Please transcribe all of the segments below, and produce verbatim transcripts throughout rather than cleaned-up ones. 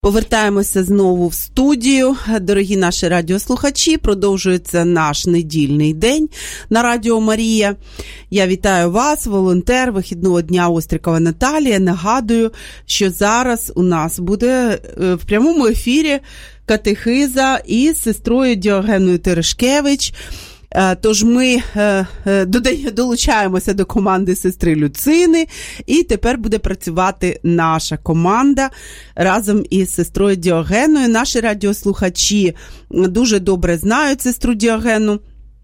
Повертаємося знову в студію. Дорогі наші радіослухачі, продовжується наш недільний день на Радіо Марія. Я вітаю вас, волонтер вихідного дня Острікова Наталія. Нагадую, що зараз у нас буде в прямому ефірі катехиза із сестрою Діогеною Терешкевич. Тож ми долучаємося до команди сестри Люцини, і тепер буде працювати наша команда разом із сестрою Діогеною. Наші радіослухачі дуже добре знають сестру Діогену.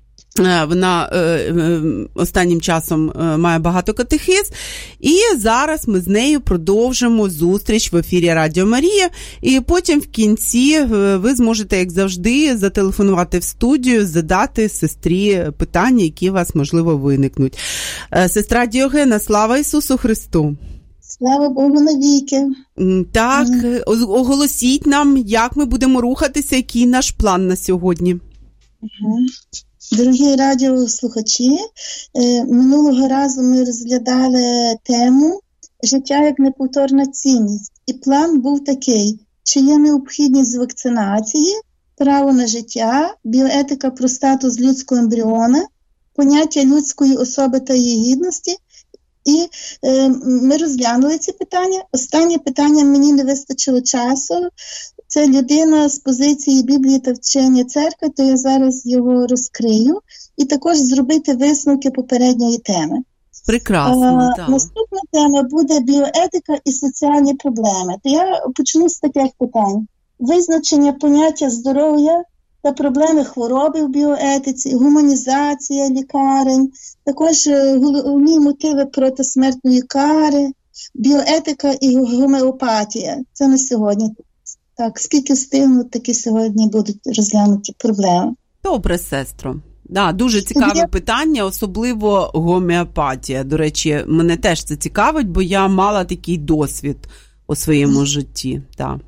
Вона е, е, останнім часом е, має багато катехиз, і зараз ми з нею продовжимо зустріч в ефірі Радіо Марія, і потім в кінці е, ви зможете, як завжди, зателефонувати в студію, задати сестрі питання, які у вас, можливо, виникнуть. Е, сестра Діогена, слава Ісусу Христу! Слава Богу навіки! Так, оголосіть нам, як ми будемо рухатися, який наш план на сьогодні. Угу. Дорогі радіослухачі, минулого разу ми розглядали тему «Життя як неповторна цінність». І план був такий: чи є необхідність вакцинації, право на життя, біоетика про статус людського ембріона, поняття людської особи та її гідності. І е, ми розглянули ці питання. Останнє питання мені не вистачило часу. Це людина з позиції Біблії та вчення церкви, то я зараз його розкрию. І також зробити висновки попередньої теми. Прекрасно, а, наступна тема буде біоетика і соціальні проблеми. То я почну з таких питань. Визначення поняття здоров'я та проблеми хвороби в біоетиці, гуманізація лікарень, також головні мотиви проти смертної кари, біоетика і гомеопатія. Це на сьогодні. Так, скільки встигну, такі сьогодні будуть розглянуті проблеми. Добре, сестро. Да, дуже цікаве я... питання, особливо гомеопатія. До речі, мене теж це цікавить, бо я мала такий досвід у своєму житті. Так.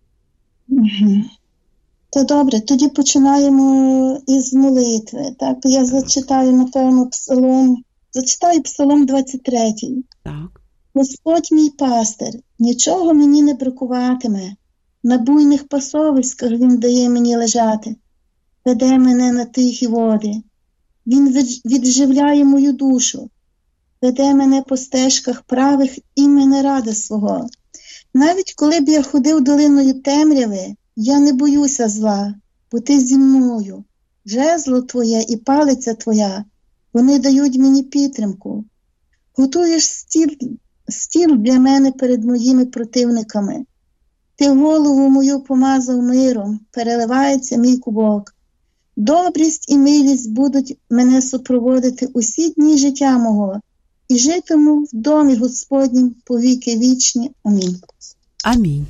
Угу. То добре, тоді починаємо із молитви. Так, я зачитаю, напевно, псалом, зачитаю псалом двадцять третій. Так. Господь мій пастир, нічого мені не бракуватиме. На буйних пасовиськах він дає мені лежати, веде мене на тихі води. Він відживляє мою душу, веде мене по стежках правих імені ради свого. Навіть коли б я ходив долиною темряви, я не боюся зла, бо ти зі мною. Жезло твоє і палиця твоя, вони дають мені підтримку. Готуєш стіл, стіл для мене перед моїми противниками. Ти голову мою помазав миром, переливається мій кубок. Добрість і милість будуть мене супроводити усі дні життя мого, і житиму в домі Господнім повіки вічні. Амінь. Амінь.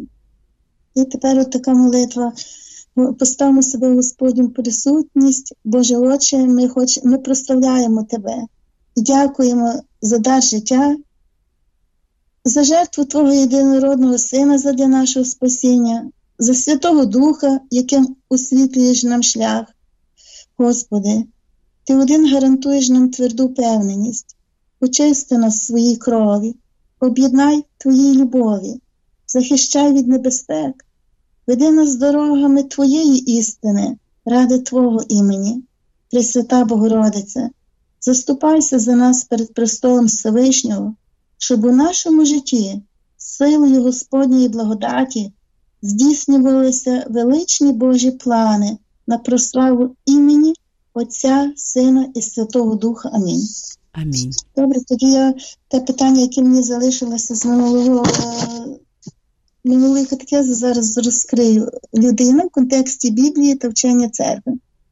І тепер от така молитва. Поставимо себе в Господню присутність. Боже Отче, ми, хоч, ми прославляємо Тебе і дякуємо за дар життя, за жертву Твого єдинородного Сина задля нашого спасіння, за Святого Духа, яким освітлюєш нам шлях. Господи, Ти один гарантуєш нам тверду певненість. Очисти нас в своїй крові, об'єднай Твоїй любові, захищай від небезпек, веди нас дорогами Твоєї істини, ради Твого імені. Пресвята Богородице, заступайся за нас перед престолом Всевишнього, щоб у нашому житті силою Господньої благодаті здійснювалися величні Божі плани на прославу імені Отця, Сина і Святого Духа. Амінь. Амінь. Добре, тоді я те питання, яке мені залишилося з минулого минулої катехези, зараз розкрию. Людина в контексті Біблії та вчення церкви.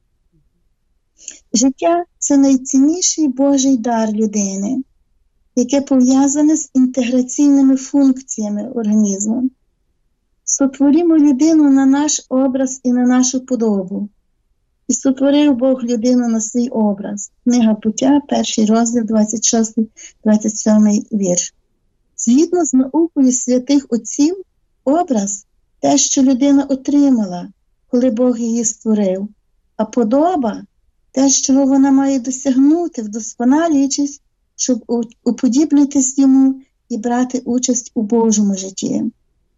Життя – це найцінніший Божий дар людини, яке пов'язане з інтеграційними функціями організму. Сотворімо людину на наш образ і на нашу подобу. І сотворив Бог людину на свій образ. Книга Буття, перший розділ, двадцять шостий двадцять сьомий вірш. Згідно з наукою святих отців, образ – те, що людина отримала, коли Бог її створив, а подоба – те, чого вона має досягнути, вдосконалюючись, щоб уподібнитись йому і брати участь у Божому житті.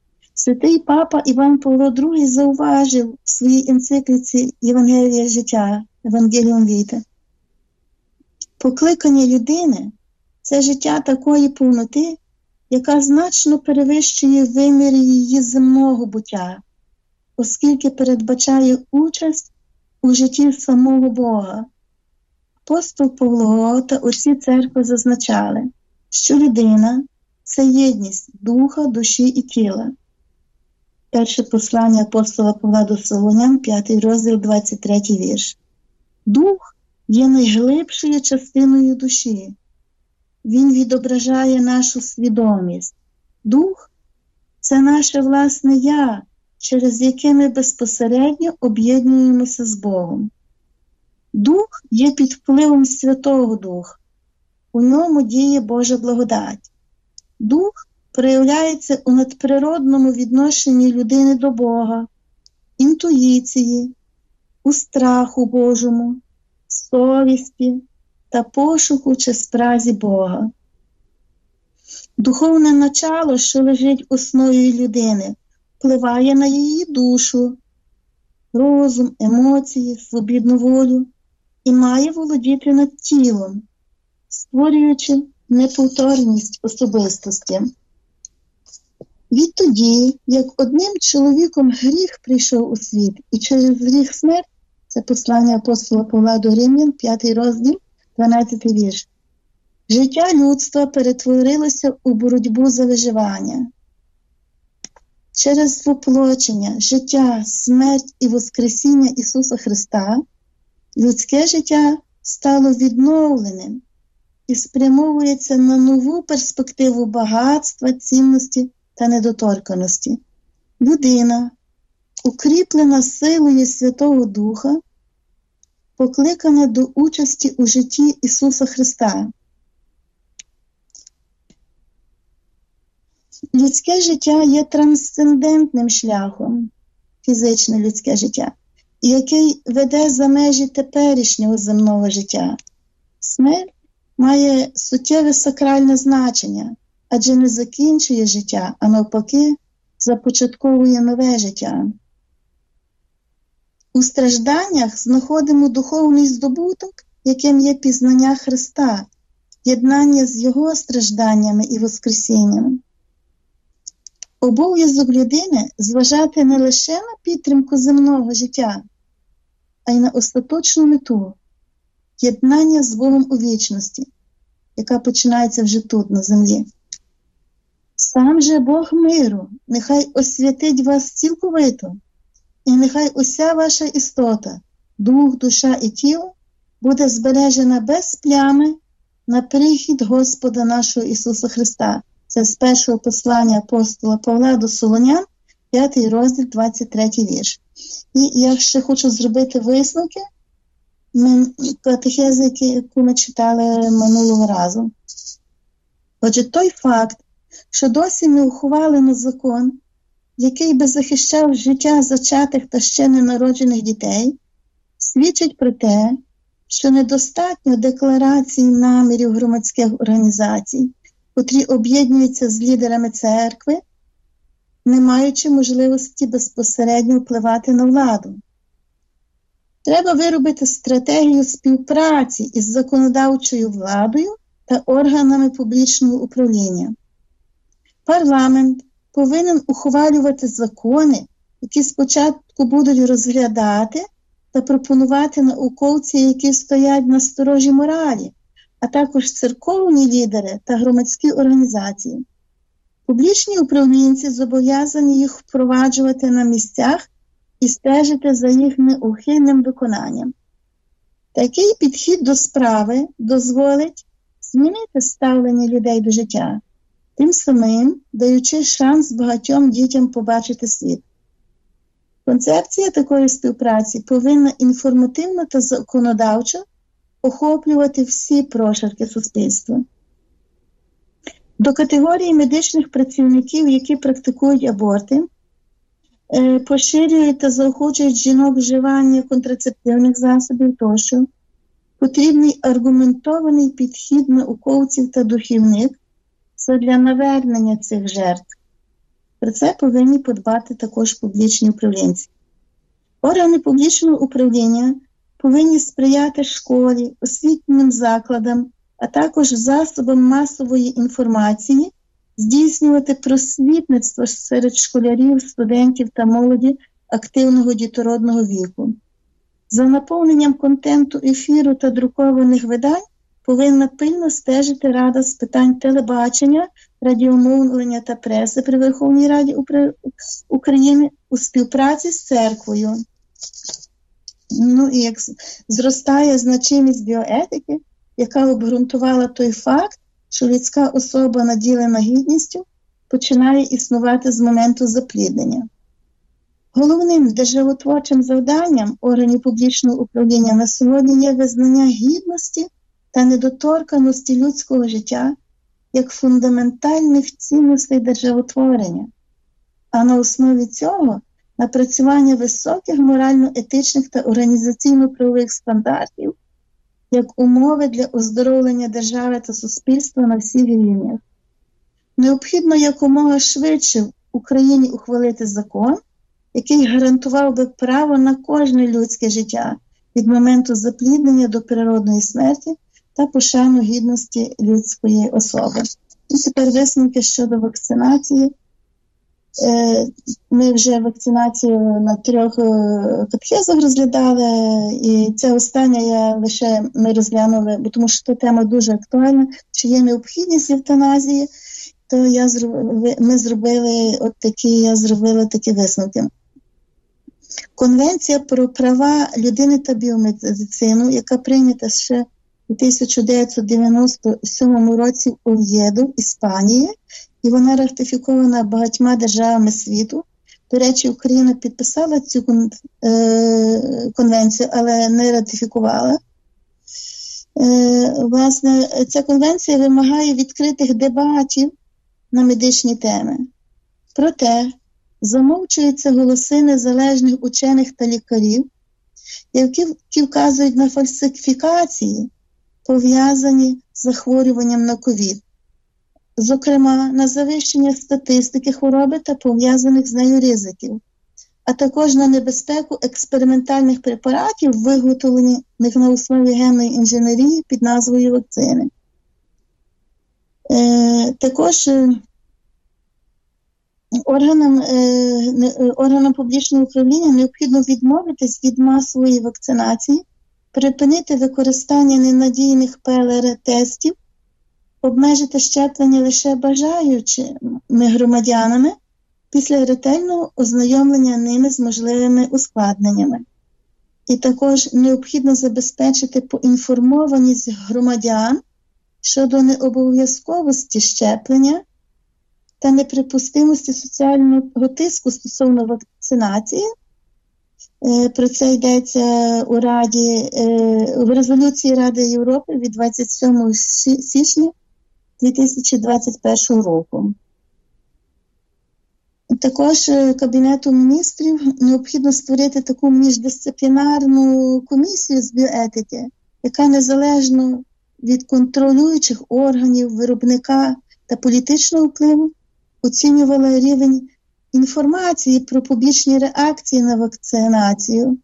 Святий Папа Іван Павло другий зауважив в своїй енцикліці «Євангелія життя» Евангеліум Віте. Покликання людини – це життя такої повноти, яка значно перевищує виміри її земного буття, оскільки передбачає участь у житті самого Бога. Апостол Павло та отці церкви зазначали, що людина – це єдність духа, душі і тіла. Перше послання апостола Павла до Солонян, п'ятий розділ, двадцять третій вірш. Дух є найглибшою частиною душі. Він відображає нашу свідомість. Дух – це наше власне «я», через яке ми безпосередньо об'єднуємося з Богом. Дух є під впливом Святого Духа. У ньому діє Божа благодать. Дух проявляється у надприродному відношенні людини до Бога, інтуїції, у страху Божому, совісті та пошуку чи спразі Бога. Духовне начало, що лежить в основі людини, впливає на її душу, розум, емоції, свобідну волю і має володіти над тілом, створюючи неповторність особистості. Відтоді, як одним чоловіком гріх прийшов у світ, і через гріх смерть, це послання апостола Павла до Римлян, п'ятий розділ, дванадцятий вірш, життя людства перетворилося у боротьбу за виживання. Через воплочення, життя, смерть і воскресіння Ісуса Христа людське життя стало відновленим і спрямовується на нову перспективу багатства, цінності та недоторканості. Людина, укріплена силою Святого Духа, покликана до участі у житті Ісуса Христа. Людське життя є трансцендентним шляхом, фізичне людське життя, який веде за межі теперішнього земного життя. Смерть має суттєве сакральне значення, адже не закінчує життя, а навпаки започатковує нове життя. У стражданнях знаходимо духовний здобуток, яким є пізнання Христа, єднання з Його стражданнями і воскресінням. Обов'язок людини зважати не лише на підтримку земного життя, а й на остаточну мету – єднання з Богом у вічності, яка починається вже тут, на землі. Сам же Бог миру нехай освятить вас цілковито, і нехай уся ваша істота, дух, душа і тіло буде збережена без плями на прихід Господа нашого Ісуса Христа. Це з першого послання апостола Павла до Солонян, п'ятий розділ, двадцять третій вірш. І я ще хочу зробити висновки катехези, яку ми читали минулого разу. Отже, той факт, що досі не ухвалено закон, який би захищав життя зачатих та ще ненароджених дітей, свідчить про те, що недостатньо декларацій намірів громадських організацій, котрі об'єднуються з лідерами церкви, не маючи можливості безпосередньо впливати на владу. Треба виробити стратегію співпраці із законодавчою владою та органами публічного управління. Парламент повинен ухвалювати закони, які спочатку будуть розглядати та пропонувати науковці, які стоять на сторожі моралі, а також церковні лідери та громадські організації. Публічні управлінці зобов'язані їх впроваджувати на місцях і стежити за їх неухильним виконанням. Такий підхід до справи дозволить змінити ставлення людей до життя, тим самим даючи шанс багатьом дітям побачити світ. Концепція такої співпраці повинна інформативно та законодавчо охоплювати всі прошарки суспільства. До категорії медичних працівників, які практикують аборти, поширюють та заохочують жінок вживання контрацептивних засобів тощо, потрібний аргументований підхід науковців та духівник задля навернення цих жертв. Про це повинні подбати також публічні управлінці. Органи публічного управління повинні сприяти школі, освітнім закладам, а також засобам масової інформації, здійснювати просвітництво серед школярів, студентів та молоді активного дітородного віку. За наповненням контенту ефіру та друкованих видань повинна пильно стежити Рада з питань телебачення, радіомовлення та преси при Верховній Раді України у співпраці з церквою. Ну і як зростає значимість біоетики, яка обґрунтувала той факт, що людська особа, наділена гідністю, починає існувати з моменту запліднення. Головним державотворчим завданням органів публічного управління на сьогодні є визнання гідності та недоторканості людського життя як фундаментальних цінностей державотворення, а на основі цього напрацювання високих морально-етичних та організаційно-правових стандартів як умови для оздоровлення держави та суспільства на всіх рівнях. Необхідно якомога швидше в Україні ухвалити закон, який гарантував би право на кожне людське життя від моменту запліднення до природної смерті та пошану гідності людської особи. І тепер висновки щодо вакцинації. Ми вже вакцинацію на трьох катехезах розглядали, і ця остання я лише ми розглянули, бо тому що тема дуже актуальна, чи є необхідність евтаназії, то я ми зробили от такі, я зробила такі висновки. Конвенція про права людини та біомедицину, яка прийнята ще у тисяча дев'ятсот дев'яносто сьомому році в Ов'єду, Іспанії, і вона ратифікована багатьма державами світу. До речі, Україна підписала цю конвенцію, але не ратифікувала. Власне, ця конвенція вимагає відкритих дебатів на медичні теми. Проте, замовчуються голоси незалежних учених та лікарів, які вказують на фальсифікації, пов'язані з захворюванням на ковід. Зокрема, на завищення статистики хвороби та пов'язаних з нею ризиків, а також на небезпеку експериментальних препаратів, виготовлених на основі генної інженерії під назвою вакцини. Е, також органам, е, органам публічного управління необхідно відмовитись від масової вакцинації, припинити використання ненадійних пе ел ар-тестів, обмежити щеплення лише бажаючими громадянами після ретельного ознайомлення ними з можливими ускладненнями. І також необхідно забезпечити поінформованість громадян щодо необов'язковості щеплення та неприпустимості соціального тиску стосовно вакцинації. Про це йдеться у Раді, в резолюції Ради Європи від двадцять сьомого січня дві тисячі двадцять першого року. Також Кабінету міністрів необхідно створити таку міждисциплінарну комісію з біоетики, яка незалежно від контролюючих органів, виробника та політичного впливу оцінювала рівень інформації про побічні реакції на вакцинацію,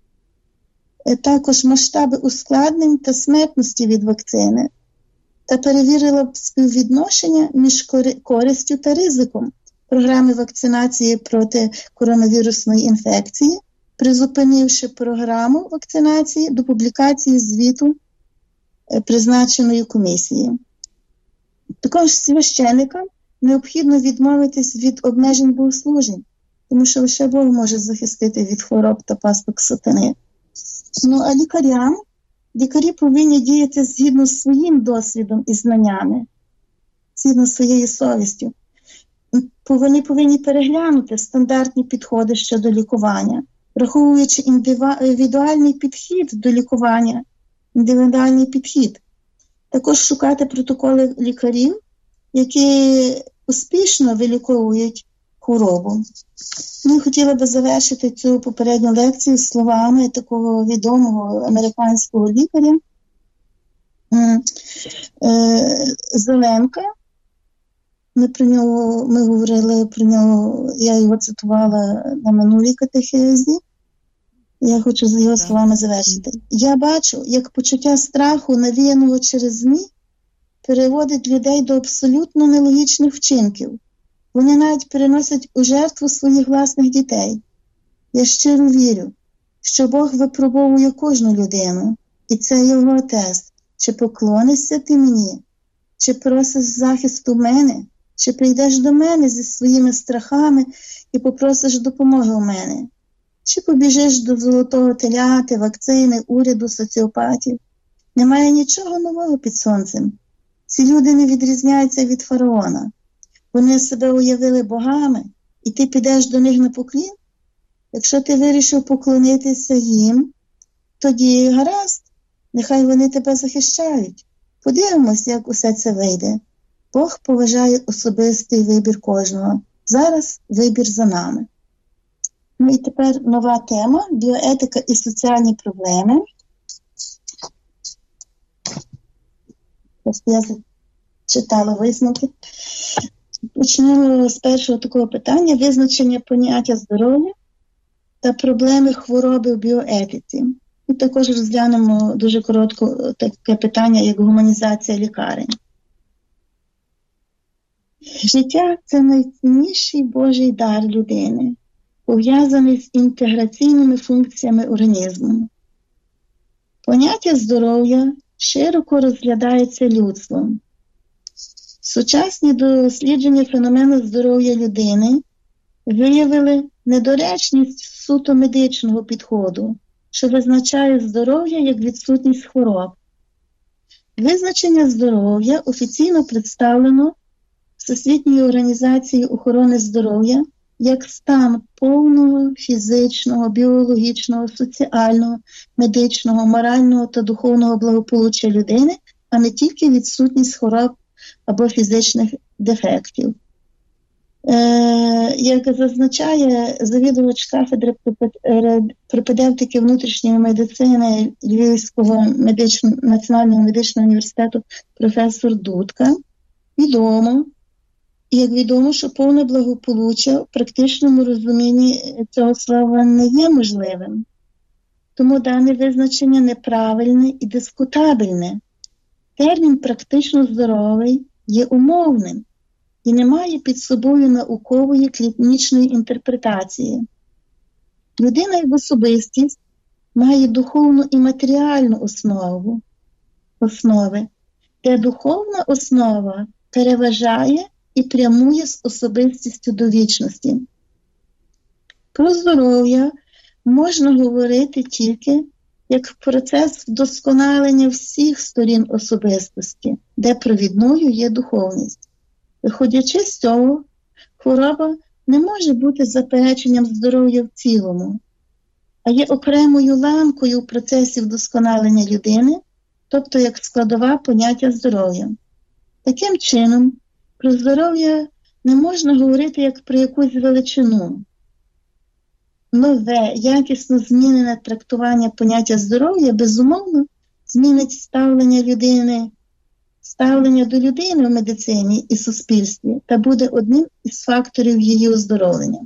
також масштаби ускладнень та смертності від вакцини, та перевірила б співвідношення між користю та ризиком програми вакцинації проти коронавірусної інфекції, призупинивши програму вакцинації до публікації звіту призначеної комісії. Також священникам необхідно відмовитись від обмежень богослужень, тому що лише Бог може захистити від хвороб та пасток сатани. Ну, а лікарям? Лікарі повинні діяти згідно з своїм досвідом і знаннями, згідно з своєю совістю. Вони повинні переглянути стандартні підходи щодо лікування, враховуючи індивідуальний підхід до лікування, індивідуальний підхід. Також шукати протоколи лікарів, які успішно виліковують хворобу. Ну, хотіла би завершити цю попередню лекцію словами такого відомого американського лікаря, Зеленка, Ми про нього, ми говорили про нього, я його цитувала на минулій катехезі. Я хочу з його словами завершити. Я бачу, як почуття страху, навіяного через ЗМІ, переводить людей до абсолютно нелогічних вчинків. Вони навіть переносять у жертву своїх власних дітей. Я щиро вірю, що Бог випробовує кожну людину, і це його тест. Чи поклонишся ти мені, чи просиш захисту мене, чи прийдеш до мене зі своїми страхами і попросиш допомоги у мене, чи побіжиш до золотого теляти, вакцини, уряду, соціопатів. Немає нічого нового під сонцем. Ці люди не відрізняються від фараона. Вони себе уявили богами, і ти підеш до них на поклін? Якщо ти вирішив поклонитися їм, тоді гаразд, нехай вони тебе захищають. Подивимось, як усе це вийде. Бог поважає особистий вибір кожного. Зараз вибір за нами. Ну і тепер нова тема – біоетика і соціальні проблеми. Ось я читала висновки. Почнемо з першого такого питання – визначення поняття здоров'я та проблеми хвороби в біоетиці. І також розглянемо дуже коротко таке питання, як гуманізація лікарень. Життя – це найцінніший Божий дар людини, пов'язаний з інтеграційними функціями організму. Поняття здоров'я широко розглядається людством. Сучасні дослідження феномену здоров'я людини виявили недоречність суто медичного підходу, що визначає здоров'я як відсутність хвороб. Визначення здоров'я офіційно представлено Всесвітньою організацією охорони здоров'я як стан повного фізичного, біологічного, соціального, медичного, морального та духовного благополуччя людини, а не тільки відсутність хвороб або фізичних дефектів. Е, як зазначає завідувач кафедри пропедевтики внутрішньої медицини Львівського медично, національного медичного університету професор Дудка, відомо, як відомо, що повне благополуччя в практичному розумінні цього слова не є можливим. Тому дане визначення неправильне і дискутабельне. Термін «практично здоровий» є умовним і не має під собою наукової клінічної інтерпретації. Людина як особистість має духовну і матеріальну основу, основи, де духовна основа переважає і прямує з особистістю до вічності. Про здоров'я можна говорити тільки як процес вдосконалення всіх сторін особистості, де провідною є духовність. Виходячи з цього, хвороба не може бути запереченням здоров'я в цілому, а є окремою ланкою в процесі вдосконалення людини, тобто як складова поняття здоров'я. Таким чином, про здоров'я не можна говорити як про якусь величину. Нове, якісно змінене трактування поняття здоров'я, безумовно, змінить ставлення людини, ставлення до людини в медицині і суспільстві та буде одним із факторів її оздоровлення.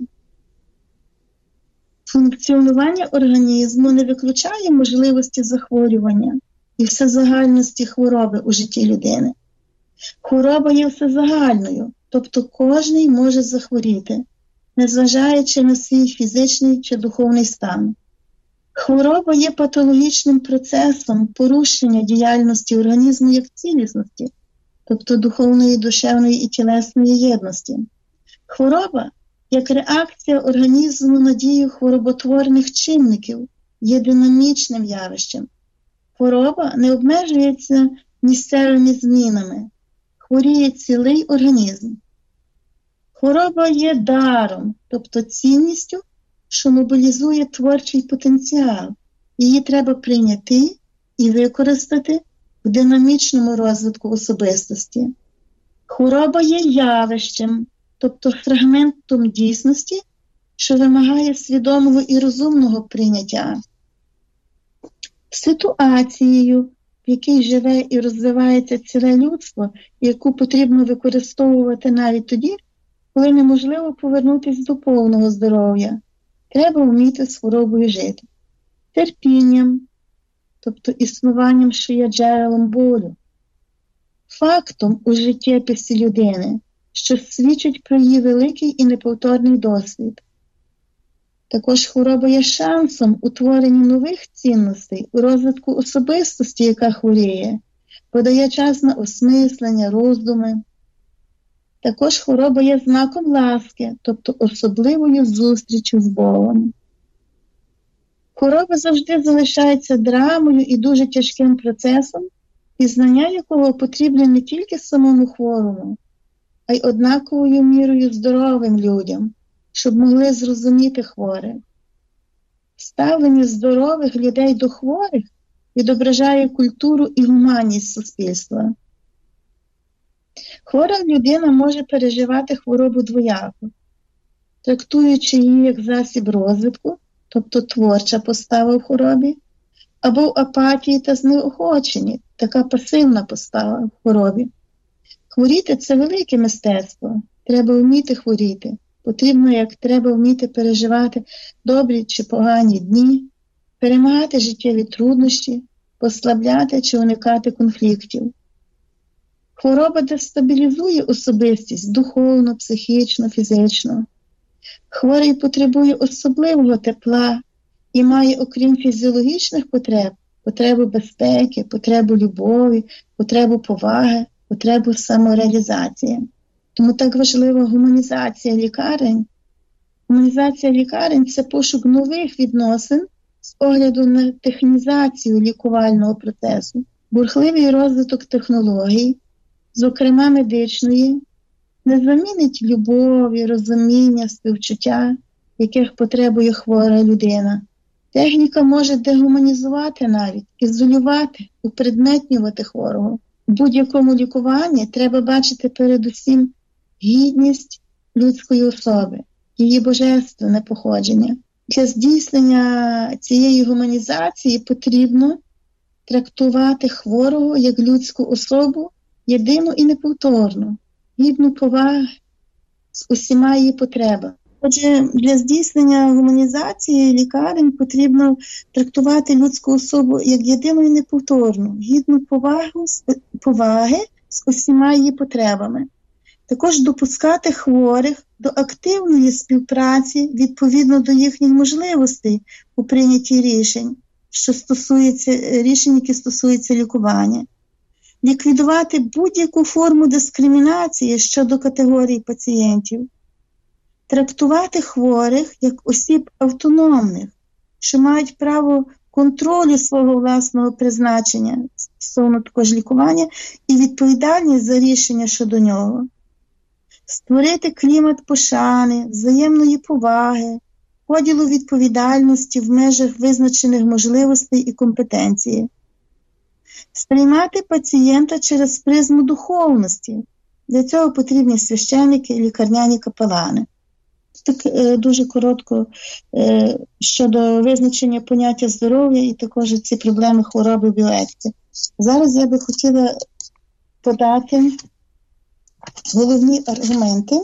Функціонування організму не виключає можливості захворювання і всезагальності хвороби у житті людини. Хвороба є всезагальною, тобто кожний може захворіти, незважаючи на свій фізичний чи духовний стан. Хвороба є патологічним процесом порушення діяльності організму як цілісності, тобто духовної, душевної і тілесної єдності. Хвороба, як реакція організму на дію хвороботворних чинників, є динамічним явищем. Хвороба не обмежується місцевими змінами, хворіє цілий організм. Хвороба є даром, тобто цінністю, що мобілізує творчий потенціал. Її треба прийняти і використати в динамічному розвитку особистості. Хвороба є явищем, тобто фрагментом дійсності, що вимагає свідомого і розумного прийняття. Ситуацією, в якій живе і розвивається ціле людство, яку потрібно використовувати навіть тоді, коли неможливо повернутися до повного здоров'я. Треба вміти з хворобою жити. Терпінням, тобто існуванням, що є джерелом болю. Фактом у життєписі людини, що свідчить про її великий і неповторний досвід. Також хвороба є шансом у творенні нових цінностей, у розвитку особистості, яка хворіє, подає час на осмислення, роздуми. Також хвороба є знаком ласки, тобто особливою зустрічю з Богом. Хвороба завжди залишається драмою і дуже тяжким процесом, пізнання якого потрібне не тільки самому хворому, а й однаковою мірою здоровим людям, щоб могли зрозуміти хворих. Ставлення здорових людей до хворих відображає культуру і гуманність суспільства. Хвора людина може переживати хворобу двояко, трактуючи її як засіб розвитку, тобто творча постава в хворобі, або в апатії та знеохоченні, така пасивна постава в хворобі. Хворіти – це велике мистецтво, треба вміти хворіти. Потрібно, як треба вміти переживати добрі чи погані дні, перемагати життєві труднощі, послабляти чи уникати конфліктів. Хвороба дестабілізує особистість духовно, психічно, фізично. Хворий потребує особливого тепла і має, окрім фізіологічних потреб, потребу безпеки, потребу любові, потребу поваги, потребу самореалізації. Тому так важлива гуманізація лікарень. Гуманізація лікарень – це пошук нових відносин з огляду на технізацію лікувального процесу, бурхливий розвиток технологій, зокрема медичної, не замінить любові, розуміння, співчуття, яких потребує хвора людина. Техніка може дегуманізувати навіть, ізолювати, упредметнювати хворого. У будь-якому лікуванні треба бачити передусім гідність людської особи, її божественне походження. Для здійснення цієї гуманізації потрібно трактувати хворого як людську особу, єдину і неповторну, гідну поваги з усіма її потребами. Отже, для здійснення гуманізації лікарень потрібно трактувати людську особу як єдину і неповторну, гідну повагу, поваги з усіма її потребами. Також допускати хворих до активної співпраці відповідно до їхніх можливостей у прийнятті рішень, що стосується рішень, які стосуються лікування. Ліквідувати будь-яку форму дискримінації щодо категорій пацієнтів. Трактувати хворих як осіб автономних, що мають право контролю свого власного призначення стосовно також лікування і відповідальність за рішення щодо нього. Створити клімат пошани, взаємної поваги, поділу відповідальності в межах визначених можливостей і компетенції. Сприймати пацієнта через призму духовності. Для цього потрібні священники і лікарняні капелани. Так дуже коротко щодо визначення поняття здоров'я і також ці проблеми хвороби біоетики. Зараз я би хотіла подати головні аргументи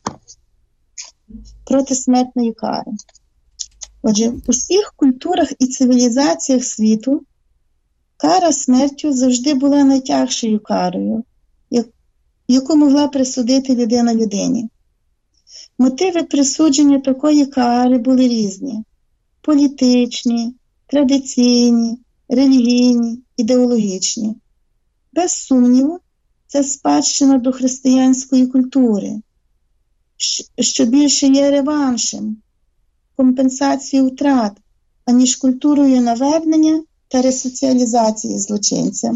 проти смертної кари. Отже, в усіх культурах і цивілізаціях світу кара смертю завжди була найтяжчою карою, яку могла присудити людина людині. Мотиви присудження такої кари були різні – політичні, традиційні, релігійні, ідеологічні. Без сумніву, це спадщина до християнської культури, що більше є реваншем, компенсацією втрат, аніж культурою навернення та ресоціалізації злочинця.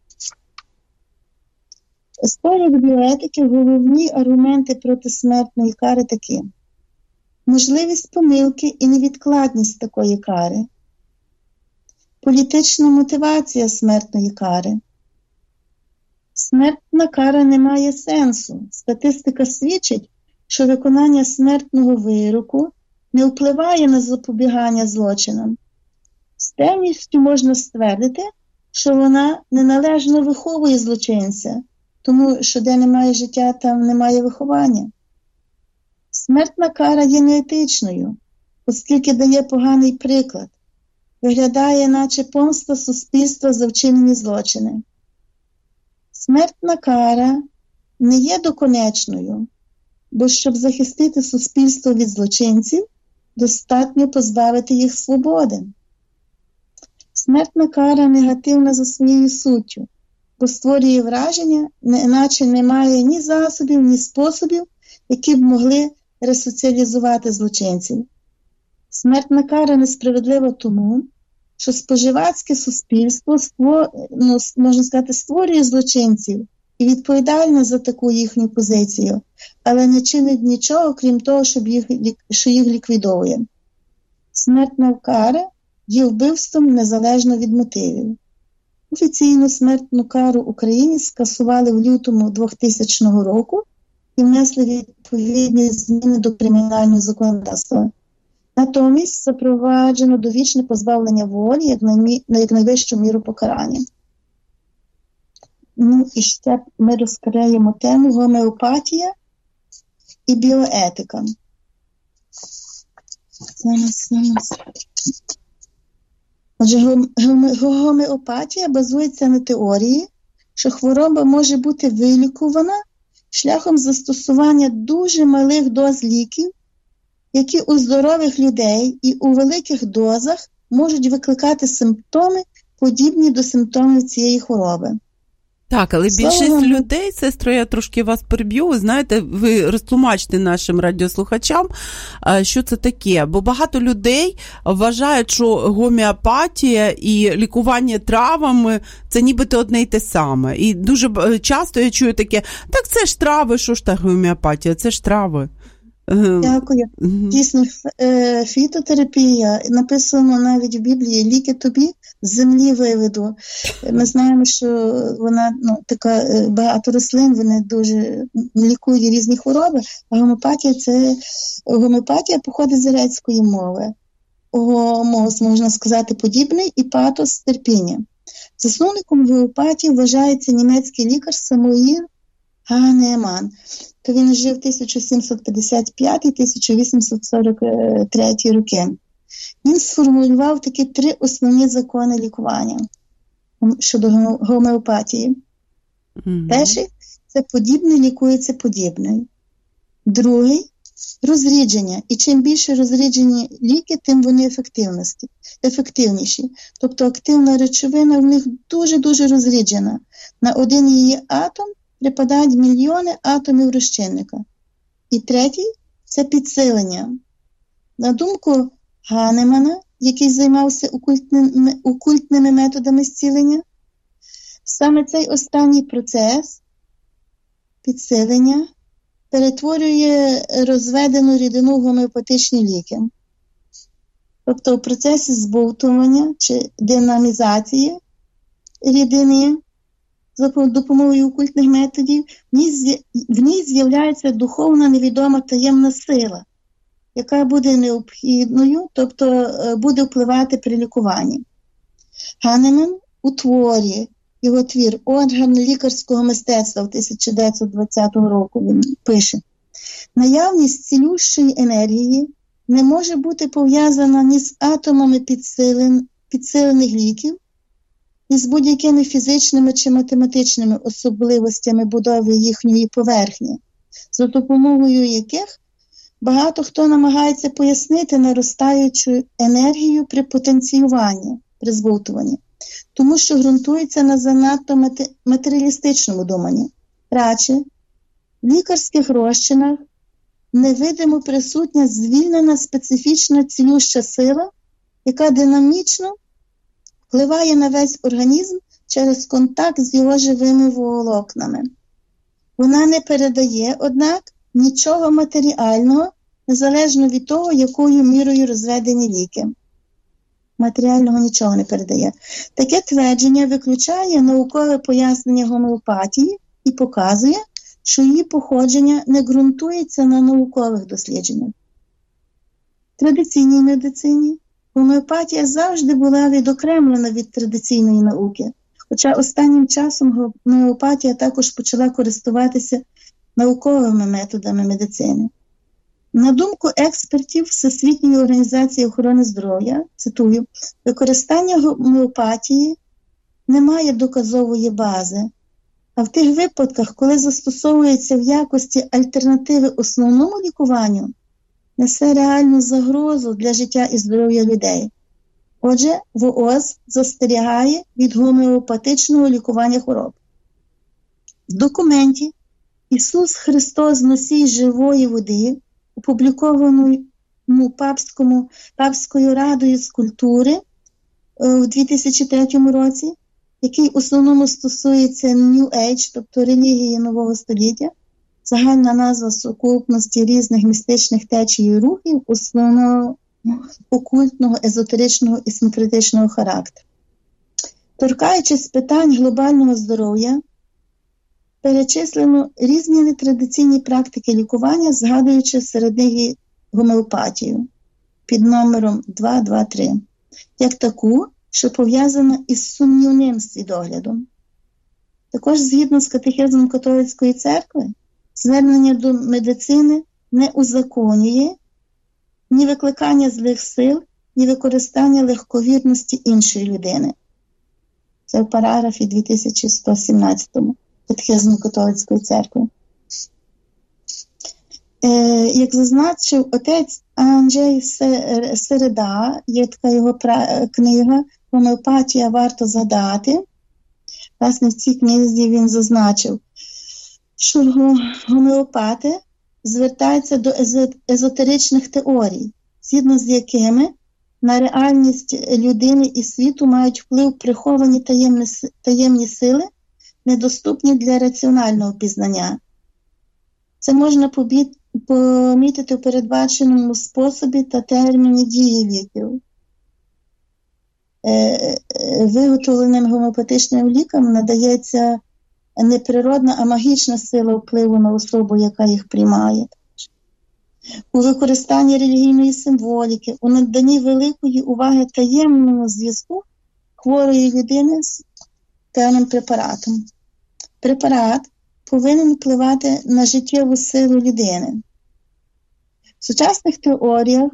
З погляду біоетики головні аргументи проти смертної кари такі. Можливість помилки і невідкладність такої кари. Політична мотивація смертної кари. Смертна кара не має сенсу. Статистика свідчить, що виконання смертного вироку не впливає на запобігання злочинам. З певністю можна ствердити, що вона неналежно виховує злочинця, тому що де немає життя, там немає виховання. Смертна кара є неетичною, оскільки дає поганий приклад. Виглядає, наче помста суспільства за вчинені злочини. Смертна кара не є доконечною, бо щоб захистити суспільство від злочинців, достатньо позбавити їх свободи. Смертна кара негативна за своєю суттю, бо створює враження, наче немає ні засобів, ні способів, які б могли ресоціалізувати злочинців. Смертна кара несправедлива тому, що споживацьке суспільство, ну, можна сказати, створює злочинців і відповідальне за таку їхню позицію, але не чинить нічого, крім того, щоб їх, що їх ліквідовує. Смертна кара є вбивством незалежно від мотивів. Офіційну смертну кару в Україні скасували в лютому двохтисячного року і внесли відповідні зміни до кримінального законодавства. Натомість запроваджено довічне позбавлення волі як, наймі, як найвищу міру покарання. Ну і ще ми розкриємо тему гомеопатія і біоетика. Зараз, зараз. Отже, гомеопатія базується на теорії, що хвороба може бути вилікувана шляхом застосування дуже малих доз ліків, які у здорових людей і у великих дозах можуть викликати симптоми, подібні до симптомів цієї хвороби. Так, але більшість Слава... людей, сестро, я трошки вас переб'ю, ви знаєте, ви розтлумачте нашим радіослухачам, що це таке. Бо багато людей вважають, що гомеопатія і лікування травами – це нібито одне й те саме. І дуже часто я чую таке, так це ж трави, що ж та гомеопатія, це ж трави. Дякую. Дійсно, фітотерапія, написано навіть в Біблії, ліки тобі з землі виведу. Ми знаємо, що вона, ну, така, багато рослин, вони дуже лікують різні хвороби, а гомеопатія, це, гомеопатія походить з грецької мови. Гомос, можна сказати, подібний, і патос – терпіння. Засновником гомеопатії вважається німецький лікар Самуїл Ганеман. То він жив тисяча сімсот п'ятдесят п'ятий - тисяча вісімсот сорок третій роки. Він сформулював такі три основні закони лікування щодо гомеопатії. Mm-hmm. Перший – це подібне лікується подібне. Другий – розрідження. І чим більше розріджені ліки, тим вони ефективніші. Тобто активна речовина в них дуже-дуже розріджена. На один її атом припадають мільйони атомів розчинника. І третій – це підсилення. На думку Ганемана, який займався окультними, окультними методами зцілення, саме цей останній процес підсилення перетворює розведену рідину в гомеопатичні ліки. Тобто у процесі збовтування чи динамізації рідини за допомогою окультних методів, в ній з'являється духовна невідома таємна сила, яка буде необхідною, тобто буде впливати при лікуванні. Ганеман у творі, його твір «Орган лікарського мистецтва» в тисяча дев'ятсот двадцятого року він пише: наявність цілющої енергії не може бути пов'язана ні з атомами підсилен, підсилених ліків, ні з будь-якими фізичними чи математичними особливостями будови їхньої поверхні, за допомогою яких багато хто намагається пояснити наростаючу енергію при потенціюванні, при збовтуванні, тому що ґрунтується на занадто матеріалістичному думанні. Радше, в лікарських розчинах невидимо присутня звільнена специфічна цілюща сила, яка динамічно впливає на весь організм через контакт з його живими волокнами. Вона не передає, однак, нічого матеріального, незалежно від того, якою мірою розведені ліки. Матеріального нічого не передає. Таке твердження виключає наукове пояснення гомеопатії і показує, що її походження не ґрунтується на наукових дослідженнях. В традиційній медицині гомеопатія завжди була відокремлена від традиційної науки, Хоча останнім часом гомеопатія також почала користуватися науковими методами медицини. На думку експертів Всесвітньої організації охорони здоров'я, цитую, використання гомеопатії не має доказової бази, а в тих випадках, коли застосовується в якості альтернативи основному лікуванню, несе реальну загрозу для життя і здоров'я людей. Отже, ВООЗ застерігає від гомеопатичного лікування хвороб. В документі «Ісус Христос, носій живої води», опублікованому папському, папською радою з культури у дві тисячі третьому році, який в основному стосується New Age, тобто релігії нового століття, загальна назва сукупності різних містичних течій і рухів, основного окультного, езотеричного і синкретичного характеру. Торкаючись питань глобального здоров'я, перечислено різні нетрадиційні практики лікування, згадуючи серед них гомеопатію під номером два два три, як таку, що пов'язана із сумнівним світоглядом. Також, згідно з катехизмом католицької церкви, звернення до медицини не узаконює ні викликання злих сил, ні використання легковірності іншої людини. Це в параграфі дві тисячі сто сімнадцятому катехизму католицької церкви. Е, як зазначив отець Анджей Середа, є така його книга «Гомеопатія варто згадати». Власне, в цій книзі він зазначив, що гомеопати звертаються до езотеричних теорій, згідно з якими на реальність людини і світу мають вплив приховані таємні, таємні сили, недоступні для раціонального пізнання. Це можна помітити в передбаченому способі та терміні дії ліків. Виготовленим гомеопатичним лікам надається не природна, а магічна сила впливу на особу, яка їх приймає. У використанні релігійної символіки, у наданні великої уваги таємному зв'язку хворої людини з певним препаратом. Препарат повинен впливати на життєву силу людини. В сучасних теоріях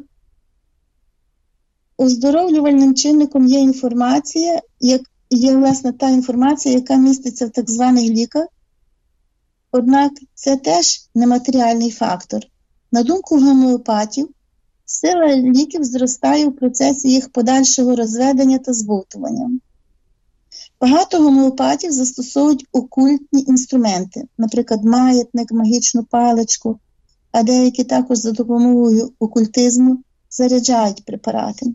оздоровлювальним чинником є інформація, як є, власне, та інформація, яка міститься в так званих ліках. Однак це теж нематеріальний фактор. На думку гомеопатів, сила ліків зростає в процесі їх подальшого розведення та збовтування. Багато гомеопатів застосовують окультні інструменти, наприклад, маятник, магічну паличку, а деякі також за допомогою окультизму заряджають препарати.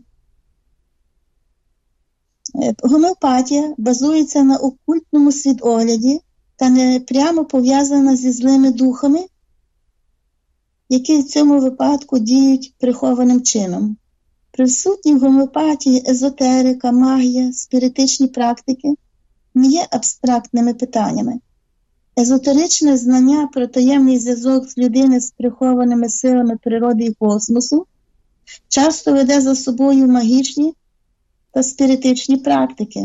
Гомеопатія базується на окультному світогляді та не прямо пов'язана зі злими духами, які в цьому випадку діють прихованим чином. Присутні в гомеопатії езотерика, магія, спіритичні практики не є абстрактними питаннями. Езотеричне знання про таємний зв'язок з людини з прихованими силами природи і космосу часто веде за собою магічні та спіритичні практики.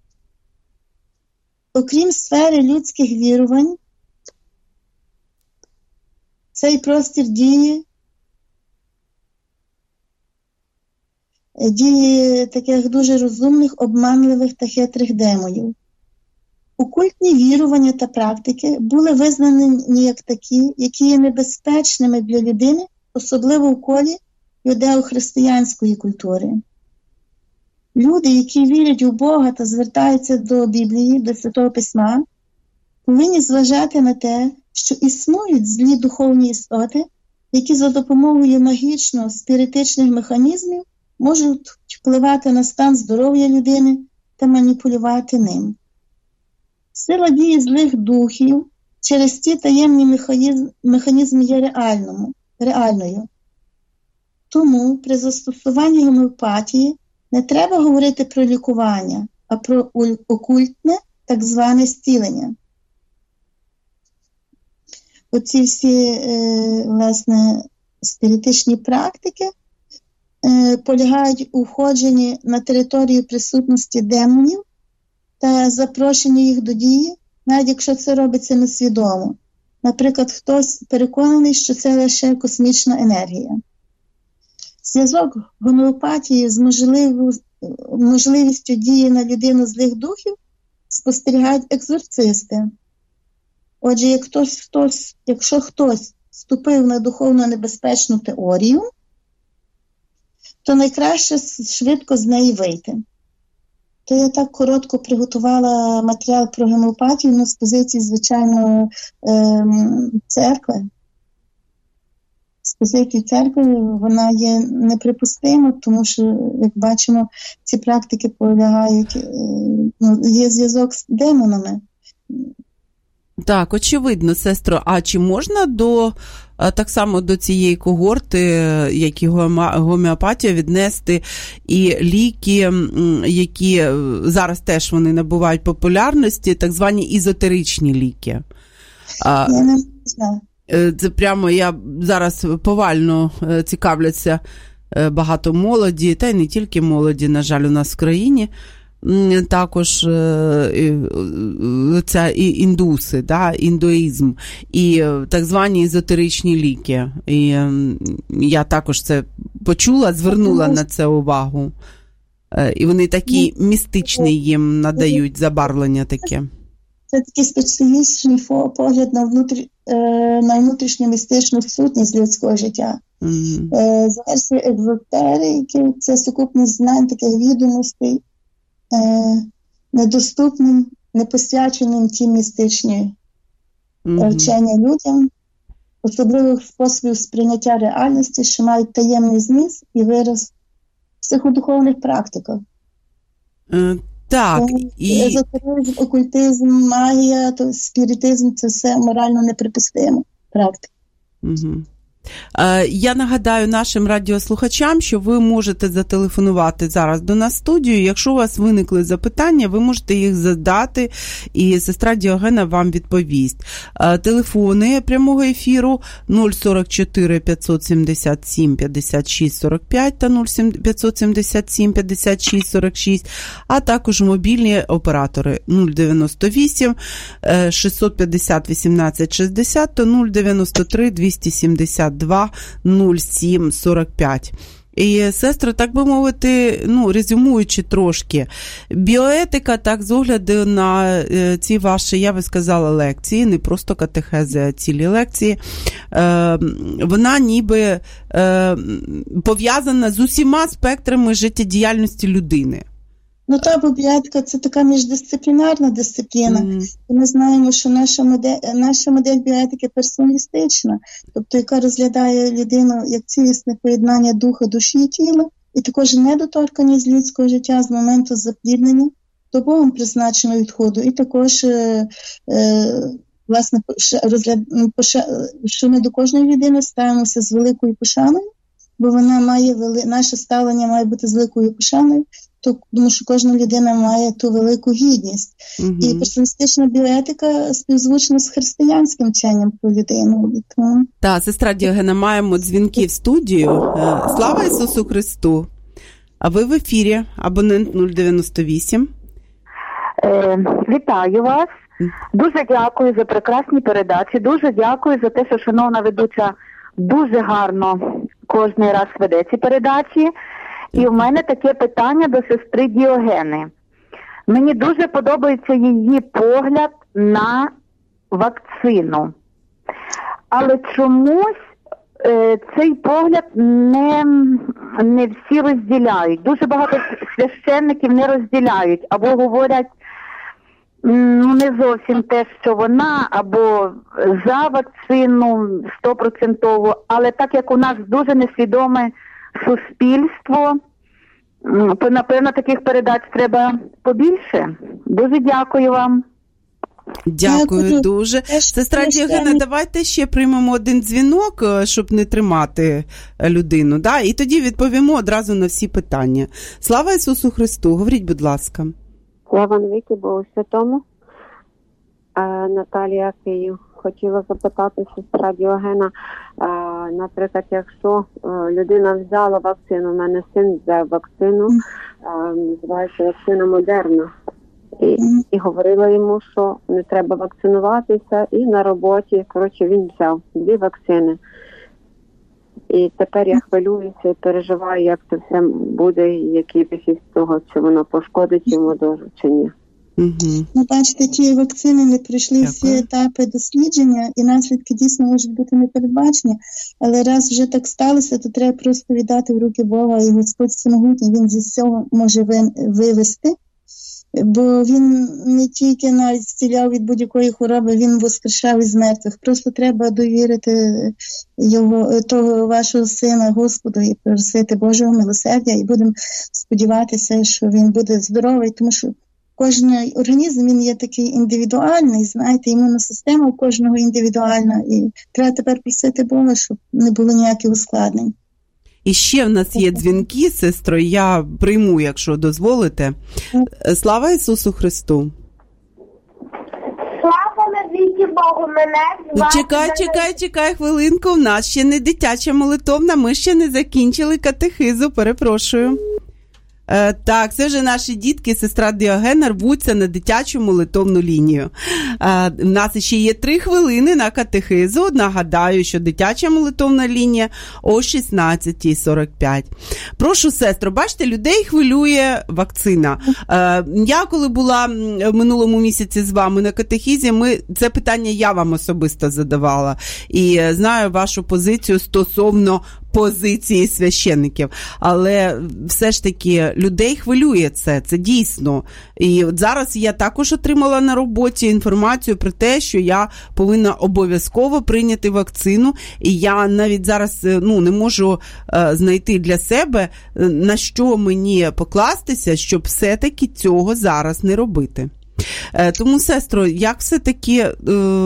Окрім сфери людських вірувань, цей простір діє, діє таких дуже розумних, обманливих та хитрих демонів. Окультні вірування та практики були визнані як такі, які є небезпечними для людини, особливо в колі юдео-християнської культури. Люди, які вірять у Бога та звертаються до Біблії, до Святого Письма, повинні зважати на те, що існують злі духовні істоти, які за допомогою магічно-спіритичних механізмів можуть впливати на стан здоров'я людини та маніпулювати ним. Сила дії злих духів через ці таємні механізми, механізми є реальному, реальною. Тому при застосуванні гомеопатії не треба говорити про лікування, а про окультне, так зване зцілення. Оці всі, е, власне, спіритичні практики е, полягають у входженні на територію присутності демонів та запрошення їх до дії, навіть якщо це робиться несвідомо. Наприклад, хтось переконаний, що це лише космічна енергія. Зв'язок гомеопатії з можливістю дії на людину злих духів спостерігають екзорцисти. Отже, як хтось, хтось, якщо хтось вступив на духовно небезпечну теорію, то найкраще швидко з неї вийти. То я так коротко приготувала матеріал про гомеопатію, ну, з позиції, звичайно, ем, церкви. З позиції церкви вона є неприпустима, тому що, як бачимо, ці практики полягають, е, ну, є зв'язок з демонами. Так, очевидно, сестро. А чи можна до, так само до цієї когорти, як і гомеопатія, віднести і ліки, які зараз теж вони набувають популярності, так звані ізотеричні ліки? Я не знаю. Це прямо, я зараз повально цікавляться багато молоді, та й не тільки молоді, на жаль, у нас в країні. Також це і індуси, да, індуїзм, і так звані езотеричні ліки. І я також це почула, звернула на це увагу. І вони такі містичні їм надають забарвлення таке. Це такий специфічний погляд на, внутрі, на внутрішню містичну сутність людського життя. Mm-hmm. З версії езотерики це сукупність знань, таких відомостей, недоступним, непосвяченим ті містичні mm-hmm. вчення людям, особливих способів сприйняття реальності, що мають таємний зміст і вираз в психодуховних практиках. Mm, так. І... Езотеризм, окультизм, магія, то спіритизм – це все морально неприпустимо практика. Mm-hmm. Я нагадаю нашим радіослухачам, що ви можете зателефонувати зараз до нас в студію. Якщо у вас виникли запитання, ви можете їх задати, і сестра Діогена вам відповість. Телефони прямого ефіру нуль сорок чотири п'ятсот сімдесят сім п'ятдесят шість сорок п'ять та нуль п'ятсот сімдесят сім п'ятдесят шість сорок шість, а також мобільні оператори нуль дев'яносто вісім шістсот п'ятдесят вісімнадцять шістдесят та нуль дев'яносто три двісті сімдесят два нуль сім сорок п'ять. І, сестро, так би мовити, ну, резюмуючи трошки, біоетика, так, з огляду на е, ці ваші, я би сказала, лекції, не просто катехези, а цілі лекції, е, вона ніби е, пов'язана з усіма спектрами життєдіяльності людини. Ну, та біоетика – це така міждисциплінарна дисципліна. Mm. І ми знаємо, що наша модель, наша модель біоетики персоналістична, тобто яка розглядає людину як цілісне поєднання духа, душі і тіла, і також недоторканість людського життя з моменту запліднення до Богом призначеного відходу. І також, е, е, власне, розгляд, що ми до кожної людини ставимося з великою пошаною, бо вона має, наше ставлення має бути з великою пошаною, тому що кожна людина має ту велику гідність. Угу. І персоналістична біоетика співзвучна з християнським вченням про людину. Тому... Так, сестра Діогена, маємо дзвінки в студію. Слава Ісусу Христу! А ви в ефірі, абонент нуль дев'яносто вісім. Е, вітаю вас. Дуже дякую за прекрасні передачі. Дуже дякую за те, що шановна ведуча дуже гарно кожний раз веде ці передачі. І в мене таке питання до сестри Діогени. Мені дуже подобається її погляд на вакцину. Але чомусь е, цей погляд не, не всі розділяють. Дуже багато священників не розділяють. Або говорять ну, не зовсім те, що вона, або за вакцину стопроцентово. Але так як у нас дуже несвідоме суспільство, то, напевно, таких передач треба побільше. Дуже дякую вам. Дякую, дякую. Дуже. Сестра Діогена, давайте ще приймемо один дзвінок, щоб не тримати людину, да? І тоді відповімо одразу на всі питання. Слава Ісусу Христу! Говоріть, будь ласка. Слава навіки Богу Святому. Е, Наталія Київ. Хотіла запитати сестра Діогена, а, наприклад, якщо а, людина взяла вакцину, у мене син взяв вакцину, а, називається вакцина Модерна. І, і говорила йому, що не треба вакцинуватися, і на роботі, коротше, він взяв дві вакцини. І тепер я хвилююся і переживаю, як це все буде, і який ефект того, чи воно пошкодить йому дуже, чи ні. Угу. Ну, бачите, ті вакцини не пройшли Дякую. всі етапи дослідження, і наслідки дійсно можуть бути непередбачені, але раз вже так сталося, то треба просто віддати в руки Бога, і Господь всемогутній, Він зі всього може вивести, бо Він не тільки навіть зціляв від будь-якої хвороби, Він воскрешав із мертвих. Просто треба довірити його, того вашого сина Господу і просити Божого милосердя, і будемо сподіватися, що він буде здоровий, тому що кожен організм, він є такий індивідуальний, знаєте, імунна система у кожного індивідуальна, і треба тепер просити Бога, щоб не було ніяких ускладнень. І ще в нас є дзвінки, сестро, я прийму, якщо дозволите. Слава Ісусу Христу! Слава навіки Богу, мене звати... Чекай, чекай, чекай хвилинку, в нас ще не дитяча молитовна, ми ще не закінчили катехизу, перепрошую. Е, так, це вже наші дітки, сестра Діогена, рвуться на дитячу молитовну лінію. Е, у нас ще є три хвилини на катехизу. Нагадаю, що дитяча молитовна лінія о шістнадцята сорок п'ять. Прошу, сестро, бачите, людей хвилює вакцина. Е, я, коли була в минулому місяці з вами на катехизі, ми, це питання я вам особисто задавала. І знаю вашу позицію стосовно позиції священників. Але все ж таки людей хвилює це, це дійсно. І от зараз я також отримала на роботі інформацію про те, що я повинна обов'язково прийняти вакцину, і я навіть зараз ну, не можу е, знайти для себе, на що мені покластися, щоб все-таки цього зараз не робити. Тому, сестро, як все-таки, е,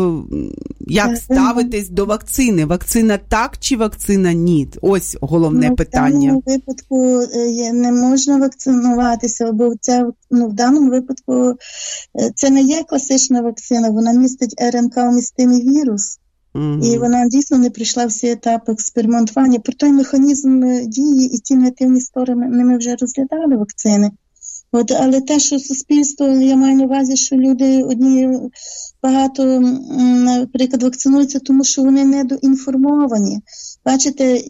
як ставитись до вакцини? Вакцина так чи вакцина ні? Ось головне ну, питання. В даному випадку не можна вакцинуватися, бо це, ну, в даному випадку це не є класична вакцина, вона містить ер ен ка-вмістимий вірус. Угу. І вона дійсно не пройшла всі етапи експериментування. Про той механізм дії і ті негативні сторони ми вже розглядали вакцини. От, але те, що суспільство, я маю на увазі, що люди одні багато, наприклад, вакцинуються, тому що вони недоінформовані. Бачите,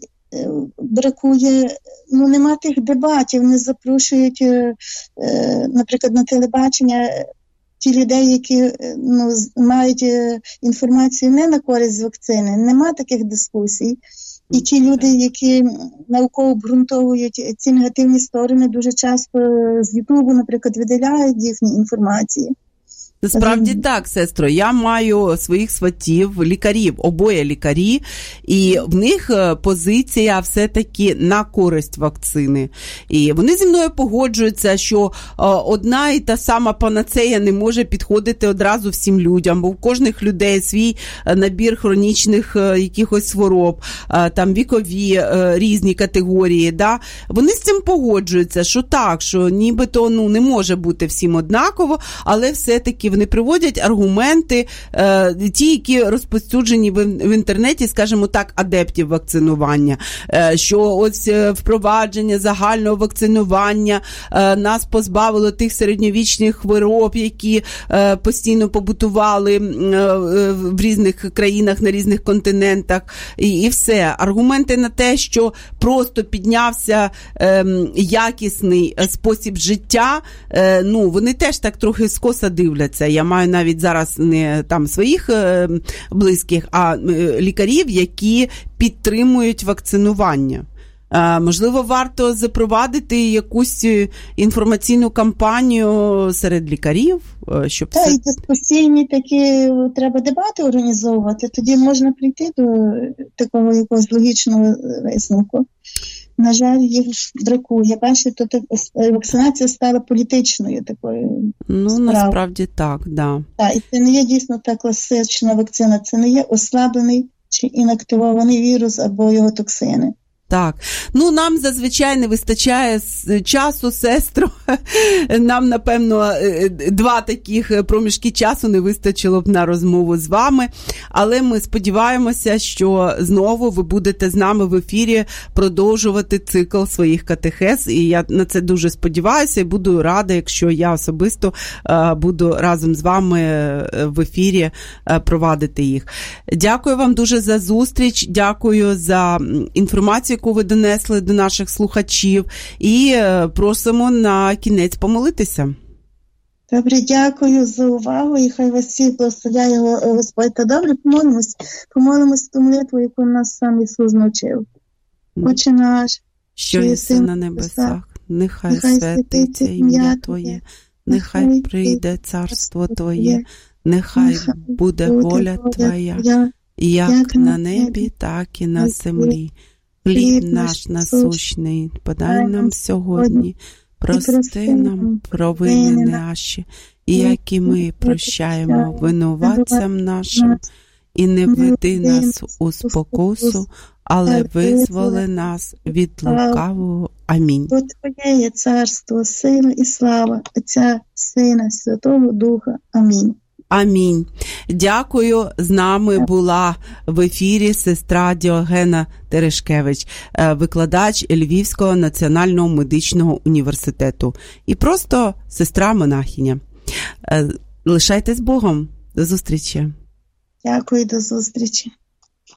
бракує, ну нема тих дебатів, не запрошують, наприклад, на телебачення ті людей, які ну, мають інформацію не на користь вакцини. Нема таких дискусій. І ті люди, які науково обґрунтовують ці негативні сторони, дуже часто з Ютубу, наприклад, видаляють їхні інформації. Справді так, сестро, я маю своїх сватів, лікарів, обоє лікарі, і в них позиція все-таки на користь вакцини. І вони зі мною погоджуються, що одна і та сама панацея не може підходити одразу всім людям, бо в кожних людей свій набір хронічних якихось хвороб, там вікові різні категорії. Да? Вони з цим погоджуються, що так, що нібито ну, не може бути всім однаково, але все-таки вони приводять аргументи, е, ті, які розповсюджені в, в інтернеті, скажімо так, адептів вакцинування, е, що ось е, впровадження загального вакцинування е, нас позбавило тих середньовічних хвороб, які е, постійно побутували е, в різних країнах, на різних континентах, і, і все. Аргументи на те, що просто піднявся е, якісний спосіб життя, е, ну, вони теж так трохи скоса дивляться. Я маю навіть зараз не там своїх е, близьких, а е, лікарів, які підтримують вакцинування. Е, можливо, варто запровадити якусь інформаційну кампанію серед лікарів, е, щоб Так, це... і дискусійні такі треба дебати організовувати, тоді можна прийти до такого якогось логічного висновку. На жаль, їх бракує. Бачите, тут вакцинація стала політичною такою Ну, справою. насправді так, да. Так, і це не є дійсно та класична вакцина, це не є ослаблений чи інактивований вірус або його токсини. Так, ну нам зазвичай не вистачає часу, сестру. Нам, напевно, два таких проміжки часу не вистачило б на розмову з вами. Але ми сподіваємося, що знову ви будете з нами в ефірі продовжувати цикл своїх катехез. І я на це дуже сподіваюся і буду рада, якщо я особисто буду разом з вами в ефірі провадити їх. Дякую вам дуже за зустріч, дякую за інформацію, яку ви донесли до наших слухачів, і просимо на кінець помолитися. Добре, дякую за увагу, і хай вас всіх благословляє Господь. Та добре, помолимось, помолимось ту молитву, яку нас сам Ісус навчив. Отче наш, що єси на небесах, нехай, нехай святиться ім'я Твоє, нехай, нехай прийде царство Твоє, нехай, нехай буде воля Твоя, Твоя як, як на небі, так і на землі. Хліб наш насущний подай нам сьогодні, прости нам провини наші, як і ми прощаємо винуватцям нашим, і не введи нас у спокусу, але визволи нас від лукавого. Амінь. Бо Твоє є царство, сила і слава Отця, Сина, Святого Духа. Амінь. Амінь. Дякую. З нами була в ефірі сестра Діогена Терешкевич, викладач Львівського національного медичного університету. І просто сестра-монахиня. Лишайтесь Богом. До зустрічі. Дякую, до зустрічі.